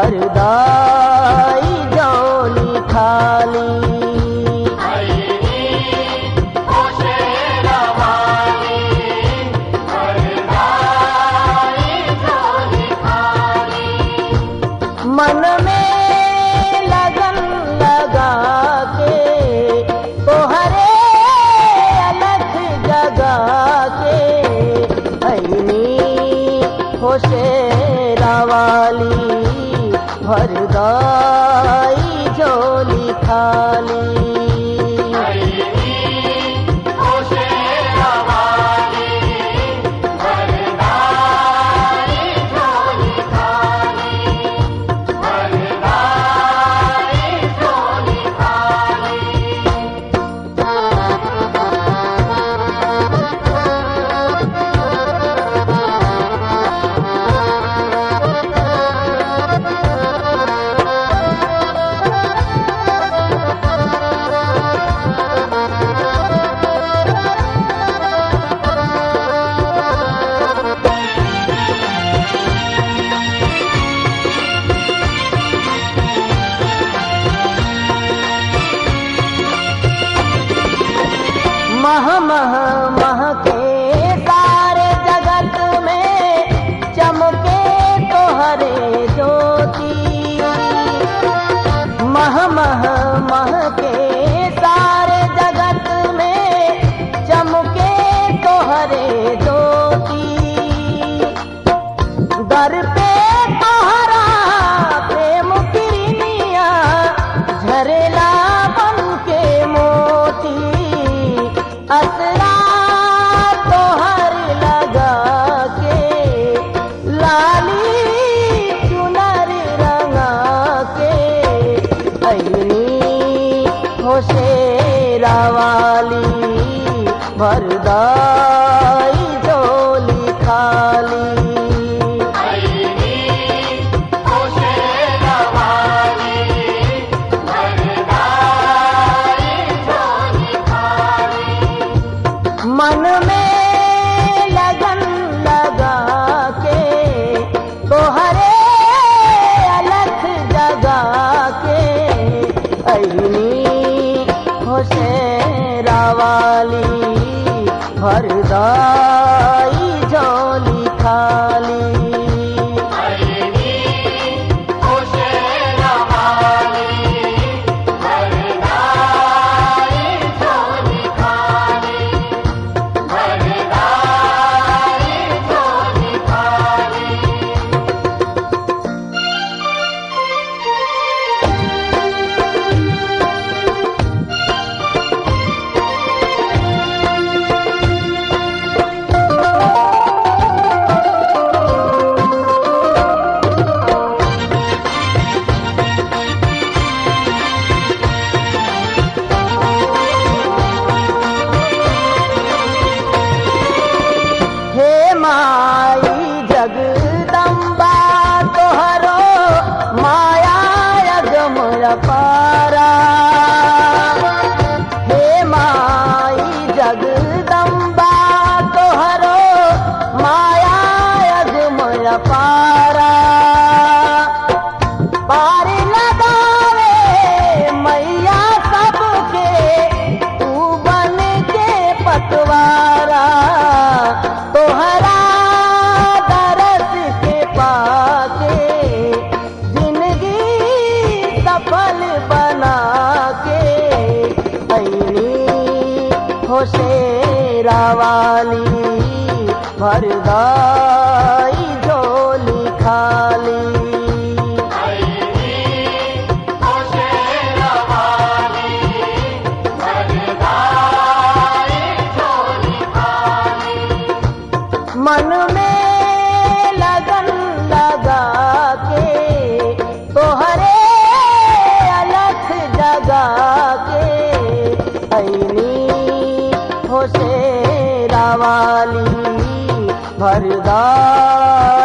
भरदाई झोली खाली। मन में लगन लगा के तोहरे अलख जगा के ऐनी हो शेरा वाली भरदाई झोली खाली। मह मह मह के सारे जगत में चमके तोहरे ज्योति। मह मह मह के सारे जगत में चमके तोहरे ज्योति। दर पे तोहरा प्रेम किरनिया झरेला बन के मोती। असरा तोहर लगा के लाली चुनर रंगा के ऐनी हो शेरा वाली भरदाई झोली खाली। मन में लगन लगा के तोहरे अलख जगा के ऐनी हो शेरा वाली भरदाई झोली खाली। जगदम्बा तोहरो माया अगम अपारा। हे माई जगदम्बा तोहरो माया अगम अपारा। पार लगावे मैया सबके तू बन के पतवारा। तोहरा सफल बना के ऐनी हो शेरा वाली भरदाई झोली खाली। मन में लगन लगा के तोहरे अलख जगा के ऐनी हो शेरा वाली भरदाई